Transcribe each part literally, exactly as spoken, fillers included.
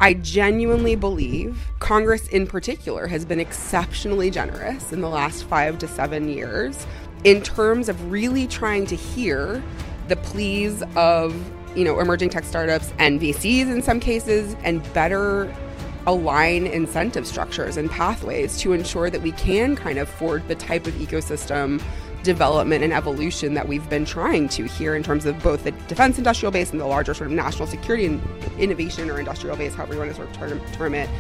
I genuinely believe Congress in particular has been exceptionally generous in the last five to seven years in terms of really trying to hear the pleas of, you know, emerging tech startups and V Cs in some cases, and better align incentive structures and pathways to ensure that we can kind of forge the type of ecosystem development and evolution that we've been trying to here in terms of both the defense industrial base and the larger sort of national security and innovation or industrial base, however you want to sort of term, term it.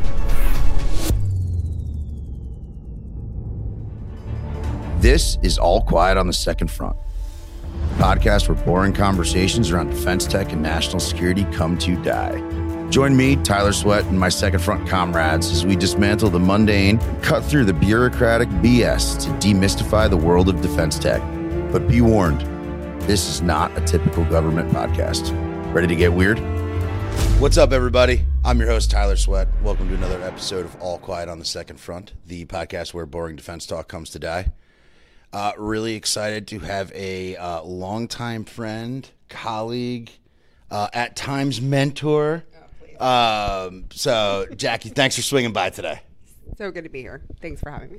This is All Quiet on the Second Front, a podcast where boring conversations around defense tech and national security come to die. Join me, Tyler Sweat, and my Second Front comrades as we dismantle the mundane, cut through the bureaucratic B S to demystify the world of defense tech. But be warned, this is not a typical government podcast. Ready to get weird? What's up, everybody? I'm your host, Tyler Sweat. Welcome to another episode of All Quiet on the Second Front, the podcast where boring defense talk comes to die. Uh, really excited to have a uh, longtime friend, colleague, uh, at times mentor. Um, so, Jackie, thanks for swinging by today. So good to be here. Thanks for having me.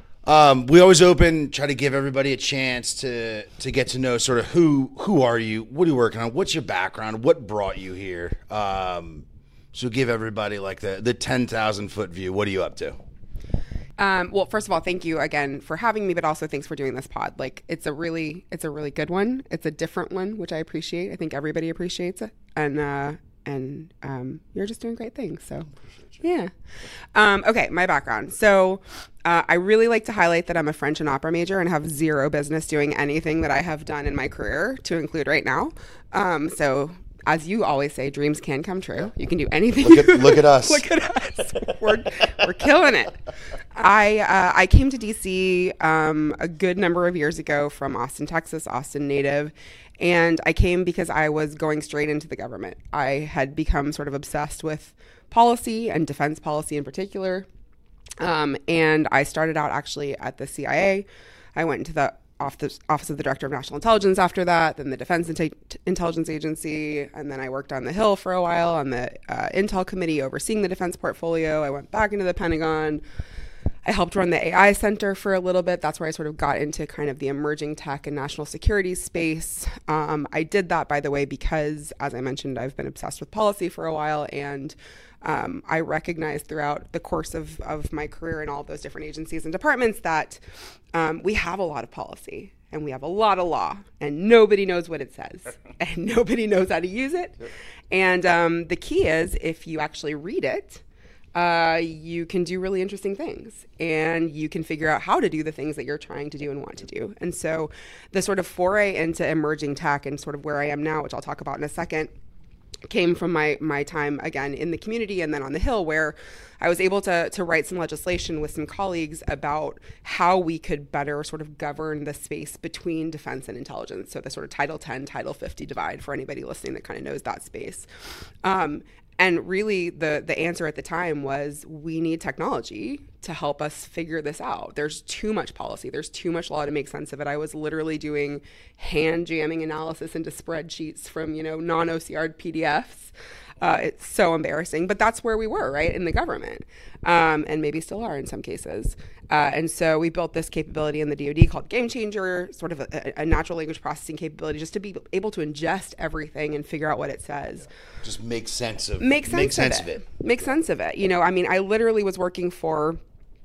Um, we always open, try to give everybody a chance to to get to know sort of who who are you, what are you working on, what's your background, what brought you here. Um, so give everybody like the, the ten thousand foot view. What are you up to? Um, well, first of all, thank you again for having me, but also thanks for doing this pod. Like, it's a really, it's a really good one. It's a different one, which I appreciate. I think everybody appreciates it. And, uh, and um, you're just doing great things. So, yeah. Um, okay, my background. So uh, I really like to highlight that I'm a French and opera major and have zero business doing anything that I have done in my career, to include right now. Um, so as you always say, dreams can come true. You can do anything. Look at, look at us. Look at us. We're, we're killing it. I uh, I came to D C um, a good number of years ago from Austin, Texas, Austin native. And I came because I was going straight into the government. I had become sort of obsessed with policy and defense policy in particular. Um, and I started out actually at the C I A. I went into the Office of the Director of National Intelligence after that, then the Defense Intelligence Agency, and then I worked on the Hill for a while on the uh, Intel Committee overseeing the defense portfolio. I went back into the Pentagon. I helped run the A I Center for a little bit. That's where I sort of got into kind of the emerging tech and national security space. Um, I did that, by the way, because, as I mentioned, I've been obsessed with policy for a while, and um, I recognized throughout the course of, of my career in all of those different agencies and departments that um, we have a lot of policy and we have a lot of law, and nobody knows what it says and nobody knows how to use it. And um, the key is, if you actually read it, Uh, you can do really interesting things, and you can figure out how to do the things that you're trying to do and want to do. And so the sort of foray into emerging tech and sort of where I am now, which I'll talk about in a second, came from my my time, again, in the community and then on the Hill, where I was able to to write some legislation with some colleagues about how we could better sort of govern the space between defense and intelligence. So the sort of Title ten, Title fifty divide, for anybody listening that kind of knows that space. Um, And really, the, the answer at the time was, we need technology to help us figure this out. There's too much policy. There's too much law to make sense of it. I was literally doing hand jamming analysis into spreadsheets from, you know, non-O C R P D Fs. Uh, it's so embarrassing, but that's where we were, right, in the government, um, and maybe still are in some cases. Uh, and so we built this capability in the D O D called Game Changer, sort of a, a natural language processing capability, just to be able to ingest everything and figure out what it says. Just make sense of make sense, make sense of, of it. it. Make sense of it. You know, I mean, I literally was working for,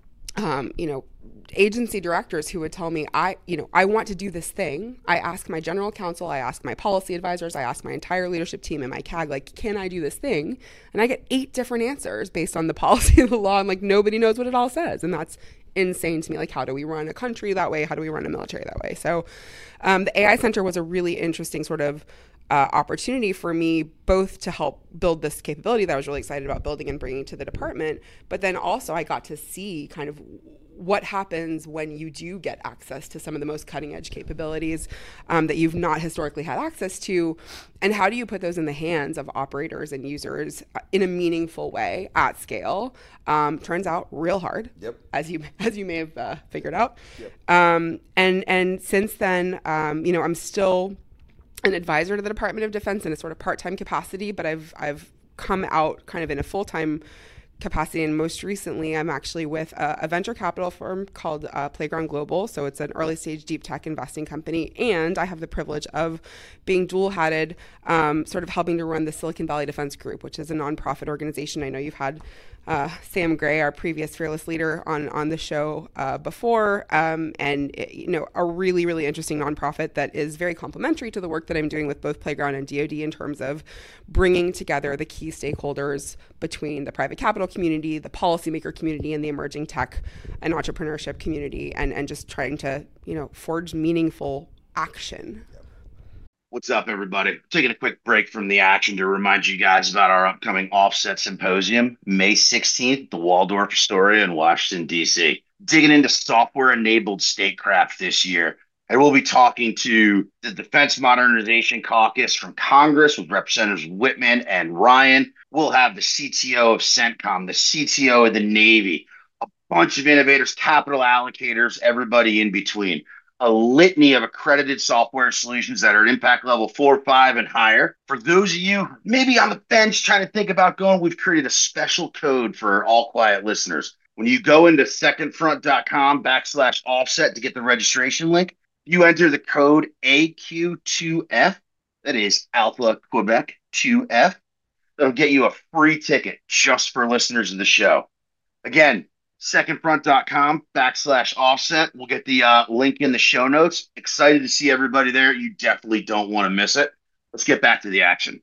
um, you know, agency directors who would tell me, I, you know, I want to do this thing. I ask my general counsel, I ask my policy advisors, I ask my entire leadership team and my C A G, like, can I do this thing? And I get eight different answers based on the policy and the law, and like, nobody knows what it all says. And that's insane to me. Like, how do we run a country that way? How do we run a military that way? So um, the A I Center was a really interesting sort of Uh, opportunity for me, both to help build this capability that I was really excited about building and bringing to the department, but then also I got to see kind of what happens when you do get access to some of the most cutting edge capabilities um, that you've not historically had access to, and how do you put those in the hands of operators and users in a meaningful way at scale. Um, turns out real hard, yep. as you as you may have uh, figured out. Yep. Um, and and since then, um, you know, I'm still an advisor to the Department of Defense in a sort of part-time capacity, but I've I've come out kind of in a full-time capacity. And most recently, I'm actually with a, a venture capital firm called uh, Playground Global. So it's an early stage deep tech investing company. And I have the privilege of being dual hatted, um, sort of helping to run the Silicon Valley Defense Group, which is a nonprofit organization. I know you've had uh, Sam Gray, our previous fearless leader, on, on the show uh, before. Um, and, it, you know, a really, really interesting nonprofit that is very complementary to the work that I'm doing with both Playground and D O D in terms of bringing together the key stakeholders between the private capital community, the policymaker community, and the emerging tech and entrepreneurship community, and, and just trying to, you know, forge meaningful action. What's up, everybody? Taking a quick break from the action to remind you guys about our upcoming Offset Symposium, May sixteenth, the Waldorf Astoria in Washington, D C. Digging into software-enabled statecraft this year. And we'll be talking to the Defense Modernization Caucus from Congress with Representatives Whitman and Ryan. We'll have the C T O of CENTCOM, the C T O of the Navy, a bunch of innovators, capital allocators, everybody in between. A litany of accredited software solutions that are at impact level four, five, and higher. For those of you maybe on the fence trying to think about going, we've created a special code for All Quiet listeners. When you go into secondfront.com backslash offset to get the registration link, you enter the code A Q two F, that is Alpha Quebec two F. That'll get you a free ticket just for listeners of the show. Again, secondfront.com backslash offset. We'll get the uh, link in the show notes. Excited to see everybody there. You definitely don't want to miss it. Let's get back to the action.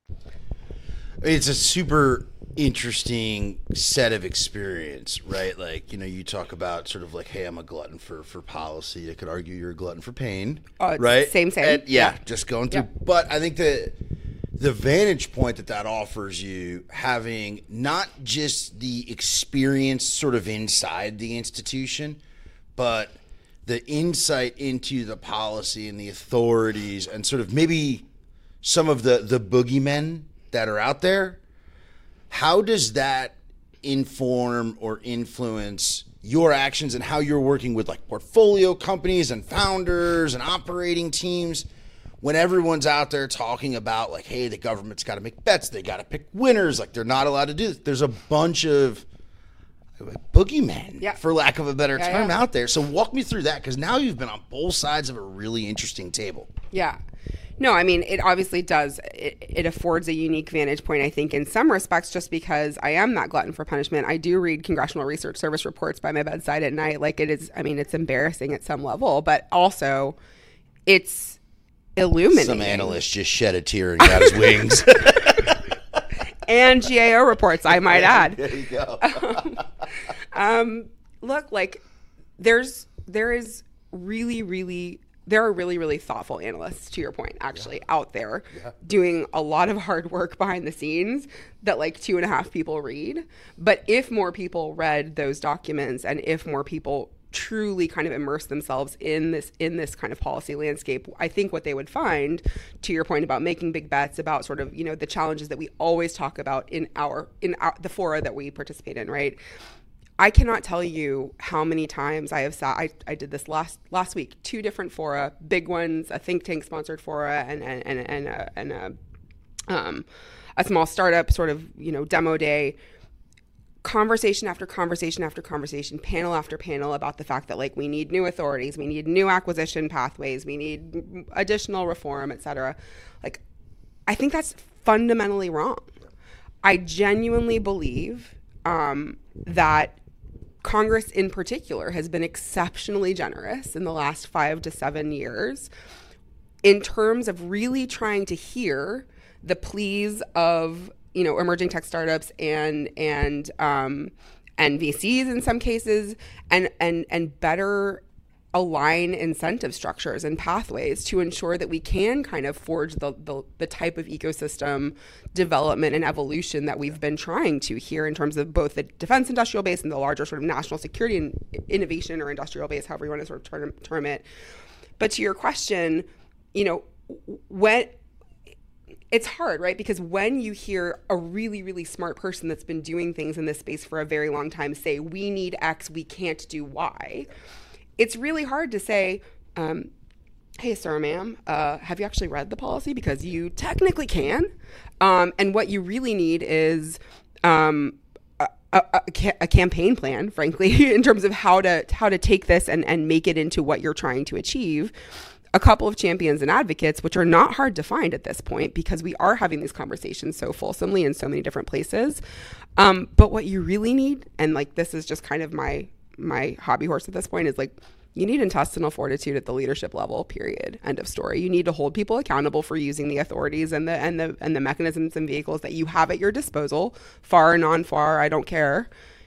It's a super interesting set of experience, right? Like, you know, you talk about sort of like, hey, I'm a glutton for, for policy. I could argue you're a glutton for pain, uh, right? Same, same. And, yeah, yeah, just going through. Yeah. But I think that the vantage point that that offers you, having not just the experience sort of inside the institution, but the insight into the policy and the authorities and sort of maybe some of the, the boogeymen that are out there, how does that inform or influence your actions and how you're working with like portfolio companies and founders and operating teams when everyone's out there talking about like, hey, the government's got to make bets, they got to pick winners, like they're not allowed to do this. There's a bunch of boogeymen, yeah. for lack of a better yeah, term, yeah. out there. So walk me through that, because now you've been on both sides of a really interesting table. Yeah. No, I mean, it obviously does. It, it affords a unique vantage point, I think, in some respects, just because I am that glutton for punishment. I do read Congressional Research Service reports by my bedside at night. Like, it is, I mean, it's embarrassing at some level, but also it's illuminating. Some analyst just shed a tear and got his wings. And G A O reports, I might add. There you go. um, um, look, like, there's, there is really, really... There are really, really thoughtful analysts, to your point, actually, yeah. out there yeah. doing a lot of hard work behind the scenes that like two and a half people read. But if more people read those documents, and if more people truly kind of immerse themselves in this in this kind of policy landscape, I think what they would find, to your point about making big bets, about sort of, you know, the challenges that we always talk about in our in our, the fora that we participate in, right? I cannot tell you how many times I have sat, I, I did this last last week, two different fora, big ones, a think tank sponsored fora and and and, and, a, and a, um, a small startup sort of, you know, demo day, conversation after conversation after conversation, panel after panel about the fact that like we need new authorities, we need new acquisition pathways, we need additional reform, et cetera. Like, I think that's fundamentally wrong. I genuinely believe um, that Congress in particular has been exceptionally generous in the last five to seven years in terms of really trying to hear the pleas of, you know, emerging tech startups and and um, and V Cs in some cases, and and and better align incentive structures and pathways to ensure that we can kind of forge the, the the type of ecosystem development and evolution that we've been trying to here in terms of both the defense industrial base and the larger sort of national security and innovation or industrial base, however you want to sort of term, term it. But to your question, you know, when it's hard, right? Because when you hear a really, really smart person that's been doing things in this space for a very long time say, we need X, we can't do Y, it's really hard to say, um, hey, sir, ma'am, uh, have you actually read the policy? Because you technically can. Um, and what you really need is um, a, a, a campaign plan, frankly, in terms of how to how to take this and, and make it into what you're trying to achieve. A couple of champions and advocates, which are not hard to find at this point because we are having these conversations so fulsomely in so many different places. Um, but what you really need, and like this is just kind of my my hobby horse at this point, is like, you need intestinal fortitude at the leadership level, period. End of story. You need to hold people accountable for using the authorities and the and the and the mechanisms and vehicles that you have at your disposal, far or non-far, I don't care.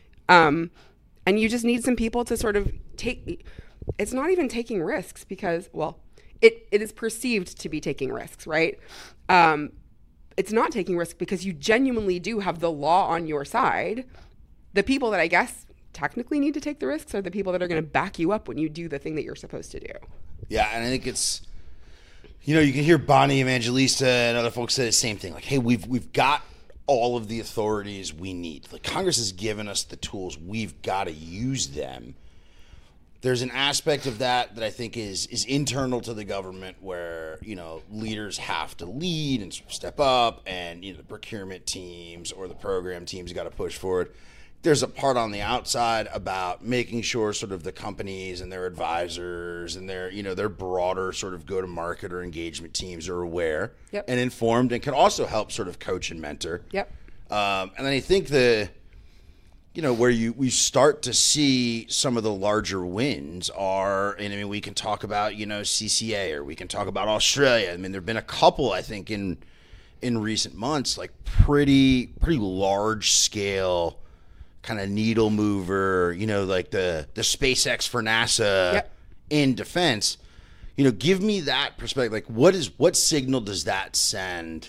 Um, and you just need some people to sort of take, it's not even taking risks because, well, it, it is perceived to be taking risks, right? Um, it's not taking risks because you genuinely do have the law on your side. The people that I guess technically need to take the risks are the people that are going to back you up when you do the thing that you're supposed to do. Yeah, and I think it's, you know, you can hear Bonnie Evangelista and other folks say the same thing. Like, hey, we've we've got all of the authorities we need. Like, Congress has given us the tools. We've got to use them. There's an aspect of that that I think is is internal to the government where, you know, leaders have to lead and sort of step up, and, you know, the procurement teams or the program teams got to push forward. There's a part on the outside about making sure sort of the companies and their advisors and their, you know, their broader sort of go-to-market or engagement teams are aware yep. and informed and can also help sort of coach and mentor. Yep. Um, and then I think the, you know, where you we start to see some of the larger wins are, and I mean, we can talk about, you know, C C A, or we can talk about Australia. I mean, there have been a couple, I think, in in recent months, like pretty pretty large scale kind of needle mover, you know, like the the SpaceX for NASA yep. in defense. You know, give me that perspective. Like, what is what signal does that send?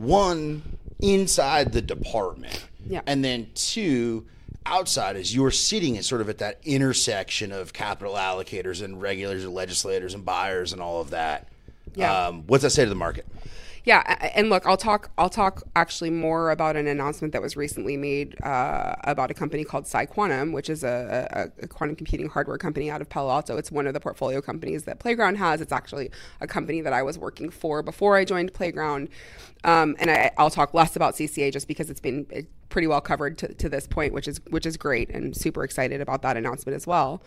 One, inside the department, yeah. and then two, outside, as you're sitting at sort of at that intersection of capital allocators and regulators and legislators and buyers and all of that. Yeah. Um, what's that say to the market? Yeah, and look, I'll talk. I'll talk actually more about an announcement that was recently made uh, about a company called PsiQuantum, which is a, a, a quantum computing hardware company out of Palo Alto. It's one of the portfolio companies that Playground has. It's actually a company that I was working for before I joined Playground. Um, and I, I'll talk less about C C A just because it's been pretty well covered to, to this point, which is which is great, and super excited about that announcement as well.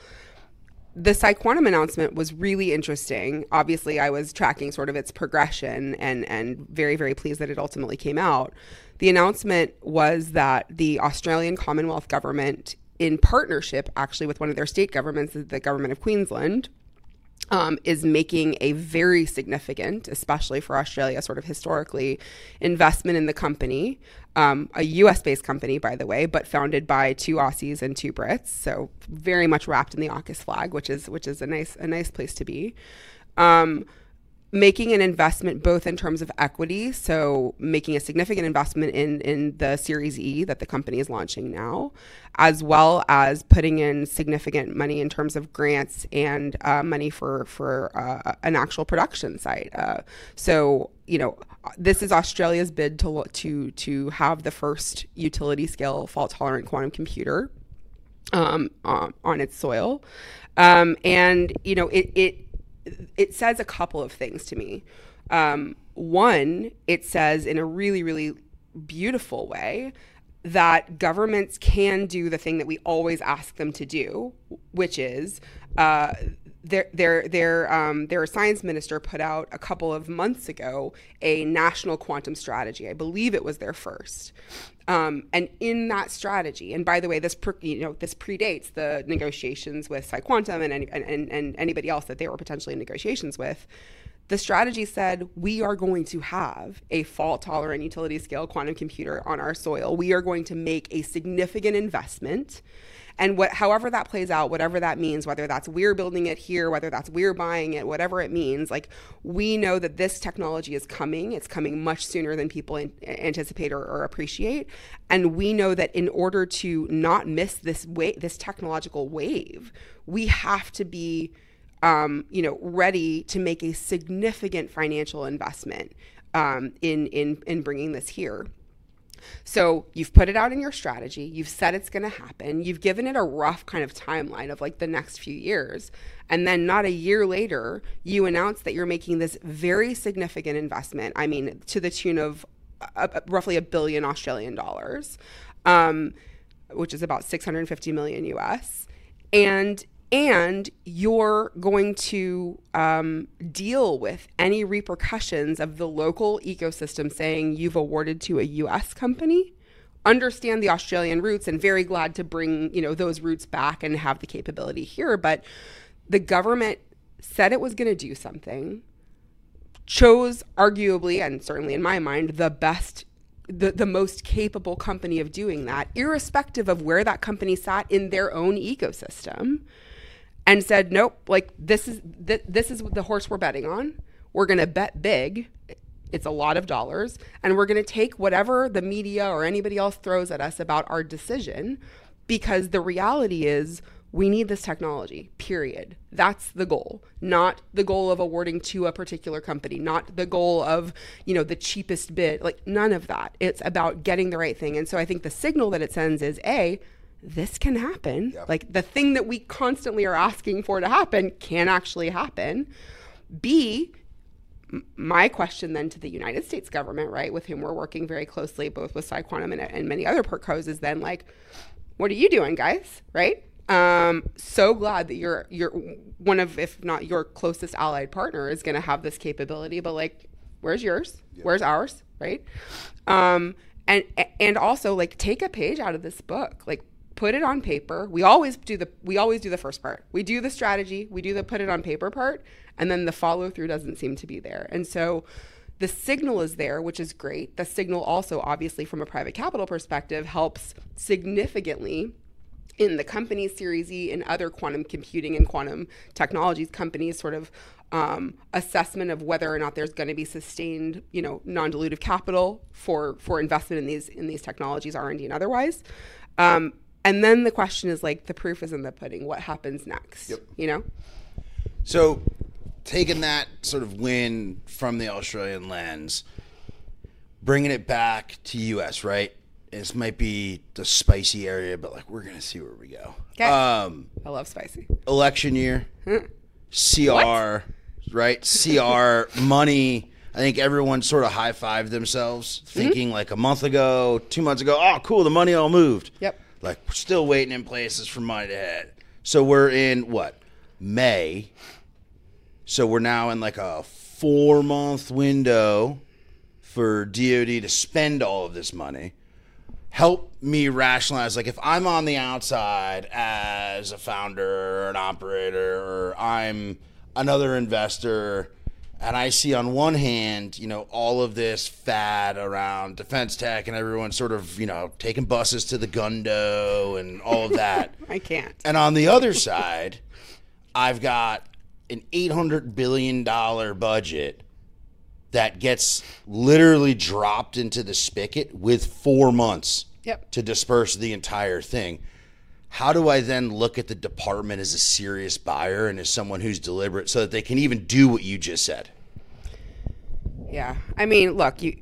The PsiQuantum announcement was really interesting. Obviously, I was tracking sort of its progression and, and very, very pleased that it ultimately came out. The announcement was that the Australian Commonwealth Government, in partnership actually with one of their state governments, the government of Queensland, Um, is making a very significant, especially for Australia, sort of historically, investment in the company, um, a U S-based company, by the way, but founded by two Aussies and two Brits, so very much wrapped in the AUKUS flag, which is which is a nice a nice place to be. Um, making an investment both in terms of equity, so making a significant investment in, in the Series E that the company is launching now, as well as putting in significant money in terms of grants and uh, money for, for uh, an actual production site. Uh, so, you know, this is Australia's bid to, to, to have the first utility scale fault tolerant quantum computer um, on, on its soil. Um, and, you know, it, it, it says a couple of things to me. Um, one, it says in a really, really beautiful way that governments can do the thing that we always ask them to do, which is uh, their their their um, their science minister put out a couple of months ago a national quantum strategy. I believe it was their first. Um, and in that strategy, and by the way, this pre, you know this predates the negotiations with PsiQuantum and, any, and and anybody else that they were potentially in negotiations with. The strategy said we are going to have a fault-tolerant utility-scale quantum computer on our soil. We are going to make a significant investment, and what, however that plays out, whatever that means, whether that's we're building it here, whether that's we're buying it, whatever it means, like we know that this technology is coming. It's coming much sooner than people in, anticipate or, or appreciate, and we know that in order to not miss this wave, this technological wave, we have to be Um, you know, ready to make a significant financial investment um, in in in bringing this here. So you've put it out in your strategy. You've said it's going to happen. You've given it a rough kind of timeline of like the next few years. And then not a year later, you announce that you're making this very significant investment. I mean, to the tune of uh, roughly a billion Australian dollars, um, which is about six hundred fifty million U S. And And you're going to um, deal with any repercussions of the local ecosystem saying you've awarded to a U S company. Understand the Australian roots, and very glad to bring, you know, those roots back and have the capability here. But the government said it was going to do something, chose arguably, and certainly in my mind, the best, the, the most capable company of doing that, irrespective of where that company sat in their own ecosystem. And said, nope, like this is th- this is the horse we're betting on. We're going to bet big. It's a lot of dollars. And we're going to take whatever the media or anybody else throws at us about our decision, because the reality is we need this technology, period. That's the goal, not the goal of awarding to a particular company, not the goal of, you know, the cheapest bid, like none of that. It's about getting the right thing. And so I think the signal that it sends is, A, this can happen. Yep. Like the thing that we constantly are asking for to happen can actually happen. B, m- my question then to the United States government, right, with whom we're working very closely, both with PsiQuantum and, and many other PERCOs, is then like, what are you doing, guys? Right? Um, so glad that you're you're one of, if not your closest allied partner, is going to have this capability. But like, where's yours? Yep. Where's ours? Right? Um, and and also like take a page out of this book. Like, put it on paper. We always do the we always do the first part. We do the strategy, we do the put it on paper part, and then the follow through doesn't seem to be there. And so the signal is there, which is great. The signal also, obviously, from a private capital perspective, helps significantly in the companies Series E and other quantum computing and quantum technologies companies sort of um, assessment of whether or not there's going to be sustained, you know, non-dilutive capital for for investment in these in these technologies, R and D and otherwise. Um, And then the question is like, the proof is in the pudding. What happens next? Yep. You know? So taking that sort of win from the Australian lens, bringing it back to U S, right? This might be the spicy area, but like, we're going to see where we go. Okay. Um, I love spicy. Election year, C R, what? Right? C R, money. I think everyone sort of high-fived themselves, thinking mm-hmm. like a month ago, two months ago, oh, cool, the money all moved. Yep. Like, we're still waiting in places for money to hit. So we're in, what, May. So we're now in like a four-month window for D O D to spend all of this money. Help me rationalize, like, if I'm on the outside as a founder or an operator, or I'm another investor, and I see on one hand, you know, all of this fad around defense tech and everyone sort of, you know, taking buses to the Gundo and all of that. I can't. And on the other side, I've got an eight hundred billion dollars budget that gets literally dropped into the spigot with four months yep. to disperse the entire thing. How do I then look at the department as a serious buyer and as someone who's deliberate so that they can even do what you just said? Yeah. I mean, look, you.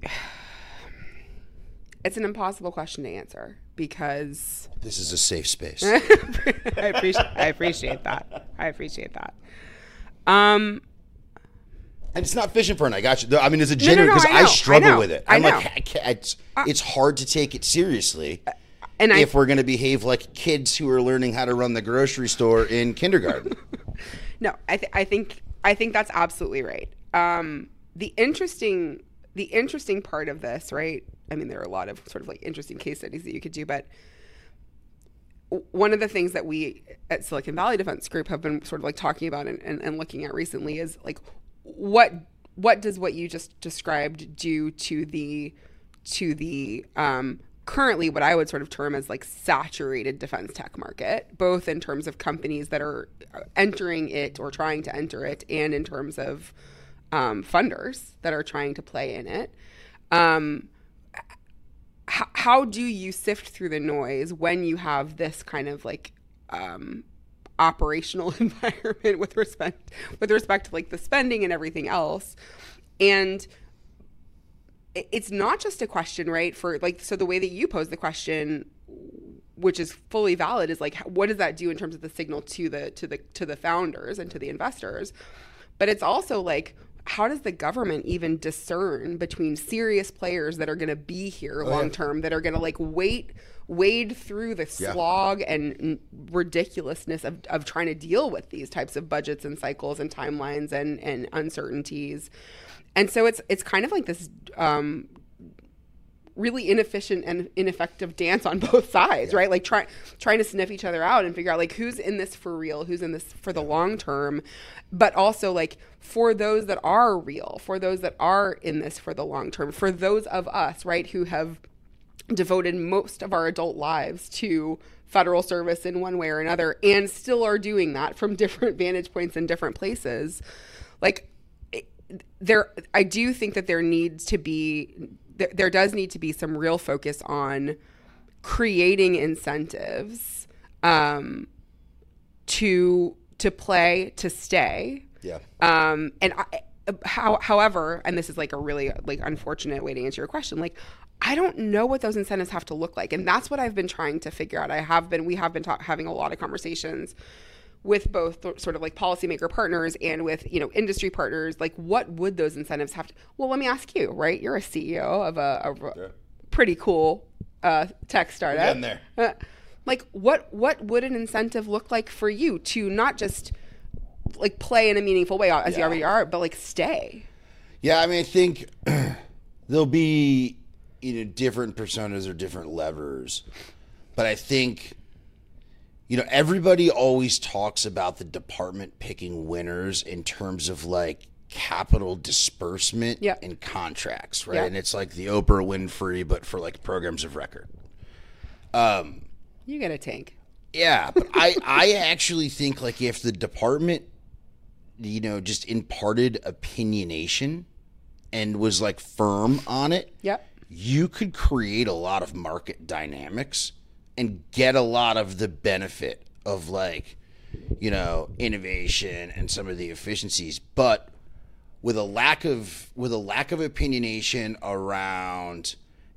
It's an impossible question to answer because this is a safe space. I appreciate I appreciate that. I appreciate that. Um And it's not fishing for an I got you. I mean, it's a genuine, because no, no, no, I, I struggle I with it. I'm I know. like, I can't, it's, uh, it's hard to take it seriously and if I, we're going to behave like kids who are learning how to run the grocery store in kindergarten. No, I, th- I think I think that's absolutely right. Um, the interesting the interesting part of this, right? I mean, there are a lot of sort of like interesting case studies that you could do, but one of the things that we at Silicon Valley Defense Group have been sort of like talking about and, and, and looking at recently is like, what what does what you just described do to the to the um, currently what I would sort of term as like saturated defense tech market, both in terms of companies that are entering it or trying to enter it, and in terms of um, funders that are trying to play in it. Um, h- how do you sift through the noise when you have this kind of like um, operational environment with respect with respect to like the spending and everything else, and it- it's not just a question, right? For like, so the way that you pose the question, which is fully valid, is like, what does that do in terms of the signal to the to the to the founders and to the investors? But it's also like, how does the government even discern between serious players that are going to be here long term, that are going to like wait, wade through the Yeah. slog and n- ridiculousness of, of trying to deal with these types of budgets and cycles and timelines and, and uncertainties. And so it's it's kind of like this um, really inefficient and ineffective dance on both sides, yeah. right? Like try, trying to sniff each other out and figure out like who's in this for real, who's in this for the long term, but also like for those that are real, for those that are in this for the long term, for those of us, right, who have devoted most of our adult lives to federal service in one way or another and still are doing that from different vantage points in different places. Like there, I do think that there needs to be there does need to be some real focus on creating incentives um, to to play, to stay. Yeah. Um, and I, how, however, and this is like a really like unfortunate way to answer your question, like I don't know what those incentives have to look like, and that's what I've been trying to figure out. I have been, we have been ta- having a lot of conversations with both th- sort of like policymaker partners and with, you know, industry partners, like what would those incentives have to, well, let me ask you, right? You're a C E O of a, of a sure. pretty cool uh, tech startup. We're getting there. Uh, like what, what would an incentive look like for you to not just like play in a meaningful way as yeah. you already are, but like stay? Yeah. I mean, I think there'll be, you know, different personas or different levers, but I think, you know, everybody always talks about the department picking winners in terms of like capital disbursement yeah. and contracts, right? Yeah. And it's like the Oprah Winfrey, but for like programs of record. Um, you get a tank. Yeah, but I, I actually think like if the department, you know, just imparted opinionation and was like firm on it, yep. you could create a lot of market dynamics and get a lot of the benefit of like, you know, innovation and some of the efficiencies, but with a lack of with a lack of opinionation around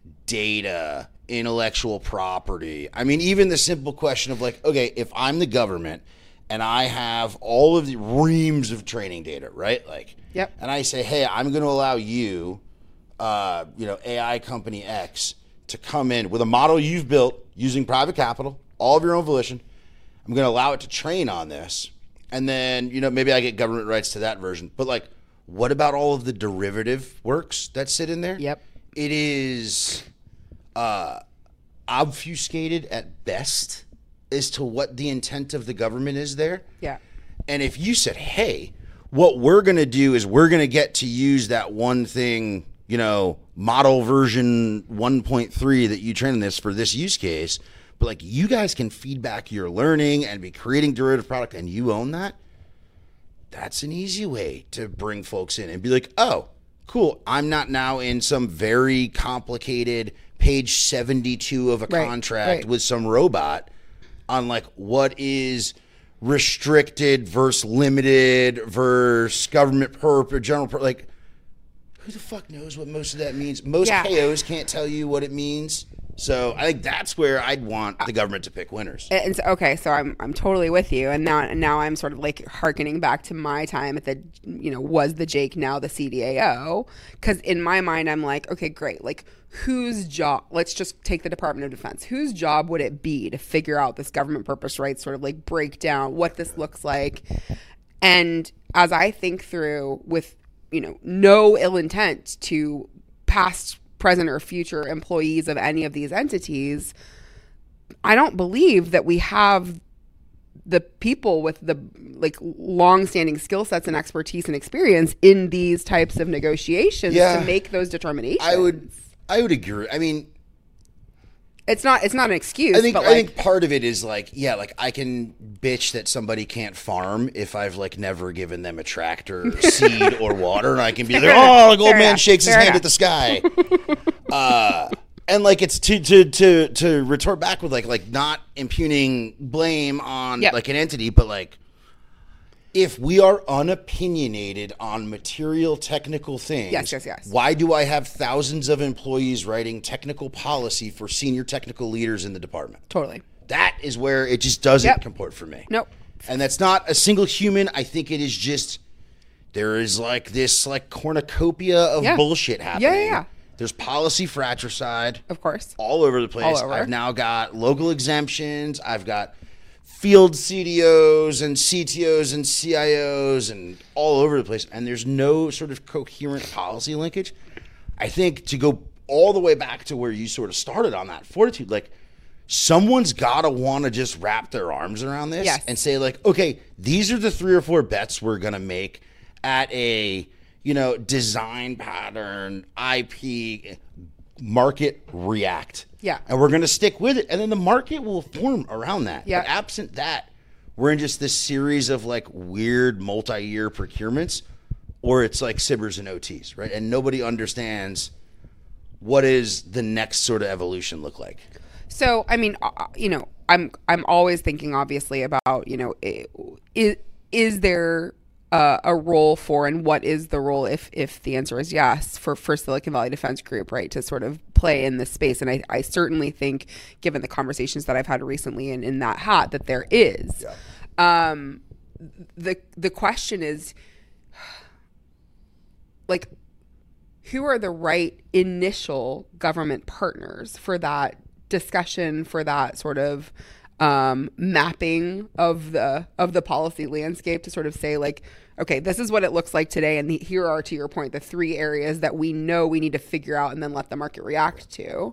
data, intellectual property. I mean, even the simple question of like, okay, if I'm the government and I have all of the reams of training data, right? Like, yep. And I say, hey, I'm going to allow you, uh, you know, A I company X to come in with a model you've built using private capital, all of your own volition. I'm going to allow it to train on this. And then, you know, maybe I get government rights to that version. But like, what about all of the derivative works that sit in there? Yep. It is uh, obfuscated at best as to what the intent of the government is there. Yeah. And if you said, hey, what we're going to do is we're going to get to use that one thing, you know, model version one point three that you train in this for this use case, but like you guys can feed back your learning and be creating derivative product and you own that. That's an easy way to bring folks in and be like, oh, cool. I'm not now in some very complicated page seventy-two of a right, contract right. with some robot on like what is restricted versus limited versus government purpose, general purpose. Like, who the fuck knows what most of that means? Most yeah. K Os can't tell you what it means. So I think that's where I'd want the government to pick winners. And so, okay, so I'm I'm totally with you, and now now I'm sort of like hearkening back to my time at the, you know, was the Jake, now the C D A O, because in my mind I'm like, okay, great, like whose job? Let's just take the Department of Defense. Whose job would it be to figure out this government purpose rights, sort of like break down what this looks like? And as I think through, with, you know, no ill intent to past, present, or future employees of any of these entities, I don't believe that we have the people with the like long-standing skill sets and expertise and experience in these types of negotiations yeah, to make those determinations. I would, I would agree. I mean, it's not, it's not an excuse. I think, but I like, think part of it is like, yeah, like I can bitch that somebody can't farm if I've like never given them a tractor, seed, or water, and I can be like, oh, like old man enough. shakes his Fair hand enough. at the sky. uh, and like it's to to to to retort back with like like not impugning blame on Yep. like an entity, but like if we are unopinionated on material technical things, Yes, yes, yes. why do I have thousands of employees writing technical policy for senior technical leaders in the department? Totally. That is where it just doesn't Yep. comport for me. Nope. And that's not a single human. I think it is just, there is like this like cornucopia of Yeah. bullshit happening. Yeah, yeah, yeah. There's policy fratricide Of course. all over the place. All over. I've now got local exemptions. I've got field C D Os and C T Os and C I Os and all over the place. And there's no sort of coherent policy linkage. I think to go all the way back to where you sort of started on that fortitude, like someone's got to want to just wrap their arms around this Yes. and say like, okay, these are the three or four bets we're going to make at a, you know, design pattern, I P, market react. Yeah. And we're going to stick with it. And then the market will form around that. Yeah. But absent that, we're in just this series of like weird multi-year procurements, or it's like S I B Rs and O Ts, right? And nobody understands what is the next sort of evolution look like. So, I mean, uh, you know, I'm I'm always thinking, obviously, about, you know, is is there uh, a role for, and what is the role, if if the answer is yes, for, for Silicon Valley Defense Group, right, to sort of play in this space? And I, I certainly think, given the conversations that I've had recently in, in that hat, that there is. Yeah. Um, the the question is, like, who are the right initial government partners for that discussion, for that sort of um, mapping of the of the policy landscape, to sort of say like, okay, this is what it looks like today, and the, here are, to your point, the three areas that we know we need to figure out and then let the market react to.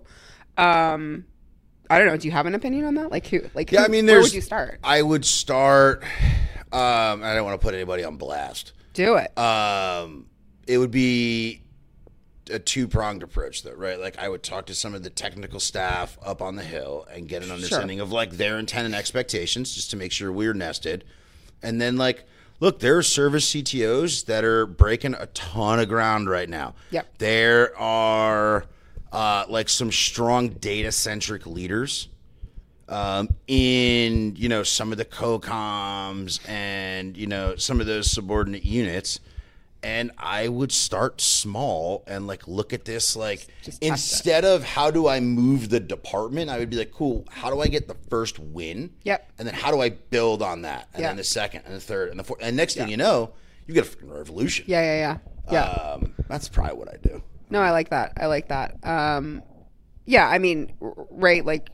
Um, I don't know. Do you have an opinion on that? Like, who? Like, Yeah, who, I mean, where there's. would you start? I would start. Um, I don't want to put anybody on blast. Do it. Um, it would be a two-pronged approach, though, right? Like, I would talk to some of the technical staff up on the Hill and get an understanding of like their intent and expectations, just to make sure we're nested. And then, like, look, there are service C T Os that are breaking a ton of ground right now. Yep. There are uh, like some strong data-centric leaders um, in, you know, some of the COCOMs and, you know, some of those subordinate units. And I would start small and like look at this like Just test instead of how do I move the department, I would be like, cool, how do I get the first win? Yep. And then how do I build on that? And Yeah. then the second and the third and the fourth. And next thing you know, you get a freaking revolution. Yeah, yeah, yeah. Yeah. Um, that's probably what I do. No, I like that. I like that. Um, yeah, I mean, r- right, like,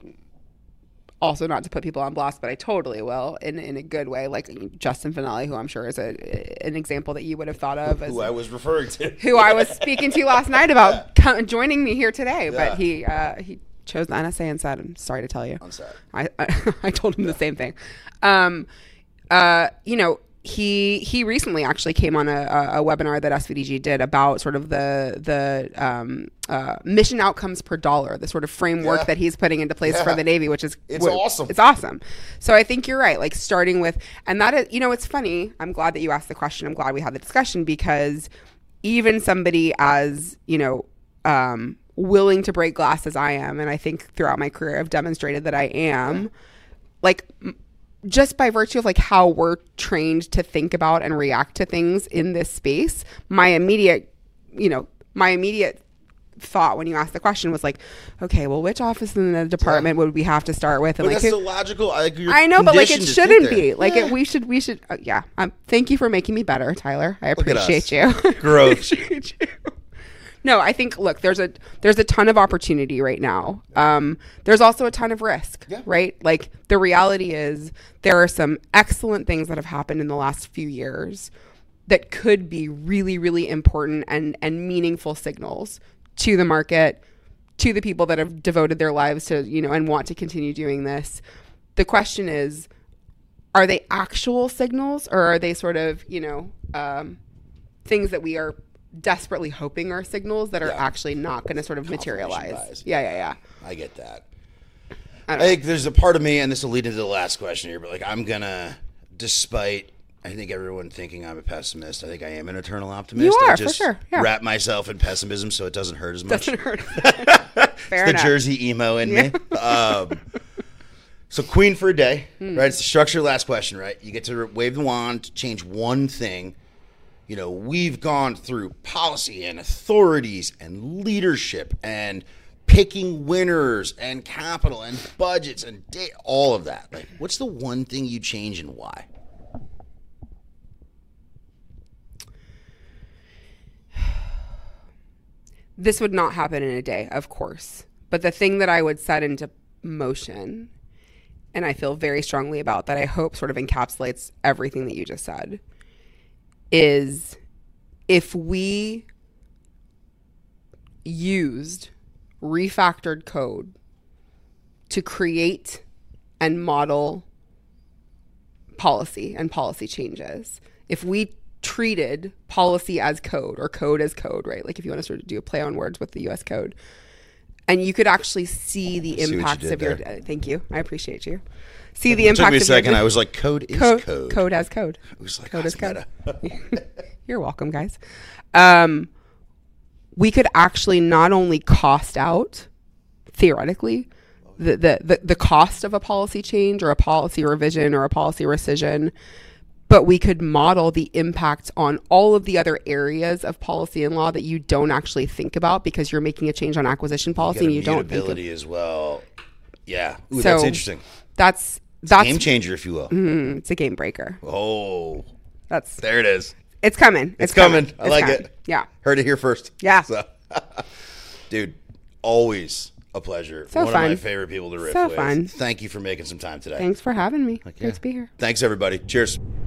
also not to put people on blast, but I totally will in in a good way. Like Justin Finale, who I'm sure is a an example that you would have thought of as Who I was referring to. who I was speaking to last night about co- joining me here today, Yeah. but he uh, he chose the N S A instead. I'm sorry to tell you. I'm sorry. I I, I told him the same thing. Um, uh, you know, he he recently actually came on a, a, a webinar that S V D G did about sort of the the um, uh, mission outcomes per dollar, the sort of framework Yeah. that he's putting into place Yeah. for the Navy, which is It's wh- awesome. It's awesome. So I think you're right. Like starting with, and that is, you know, it's funny. I'm glad that you asked the question. I'm glad we had the discussion, because even somebody as, you know, um, willing to break glass as I am, and I think throughout my career I've demonstrated that I am, like m- just by virtue of like how we're trained to think about and react to things in this space, my immediate, you know, my immediate thought when you asked the question was like, okay, well, which office in the department would we have to start with? And But like, that's who- the logical. I, you're I know, but like it conditioned to shouldn't think be. there. Like Yeah. it, we should, we should. Uh, yeah. Um. Thank you for making me better, Tyler. I at appreciate us. you. Growth. Appreciate you. No, I think look, there's a there's a ton of opportunity right now. Um, there's also a ton of risk, Yeah. right? Like the reality is there are some excellent things that have happened in the last few years that could be really, really important and and meaningful signals to the market, to the people that have devoted their lives to, you know, and want to continue doing this. The question is, are they actual signals, or are they sort of, you know, um, things that we are desperately hoping are signals that are Yeah. actually not going to sort of Confirmation materialize? bias. Yeah, yeah, yeah. I get that. I I don't think there's a part of me, and this will lead into the last question here, but like I'm gonna, despite I think everyone thinking I'm a pessimist, I think I am an eternal optimist. You are, I for just sure, yeah. wrap myself in pessimism so it doesn't hurt as much. Doesn't hurt. Fair the enough. Jersey emo in me. Um, So queen for a day, hmm. right? It's the structure of the last question, right? You get to wave the wand to change one thing. You know, we've gone through policy and authorities and leadership and picking winners and capital and budgets and da- all of that. Like, what's the one thing you change and why? This would not happen in a day, of course. But the thing that I would set into motion, and I feel very strongly about, that I hope sort of encapsulates everything that you just said, is if we used refactored code to create and model policy and policy changes, if we treated policy as code or code as code, right? Like if you want to sort of do a play on words with the U S code, and you could actually see the see impacts you of your. there. Uh, thank you, I appreciate you. See the impacts. It took me a of second. Your, I was like, code is code. Code, code as code. It was like, code is code. meta. You're welcome, guys. Um, we could actually not only cost out, theoretically, the, the, the, the cost of a policy change or a policy revision or a policy rescission, but we could model the impact on all of the other areas of policy and law that you don't actually think about because you're making a change on acquisition policy you and you don't think of, as well. Yeah, Ooh, so that's interesting. That's it's that's a game changer, if you will. Mm, it's a game breaker. Oh, that's there it is. It's coming. It's, it's coming. coming. I it's like coming. it. Yeah, heard it here first. Yeah, so, dude, always a pleasure. So One fun. of my favorite people to riff so with. fun. Thank you for making some time today. Thanks for having me. Like, Great yeah. to be here. Thanks, everybody. Cheers.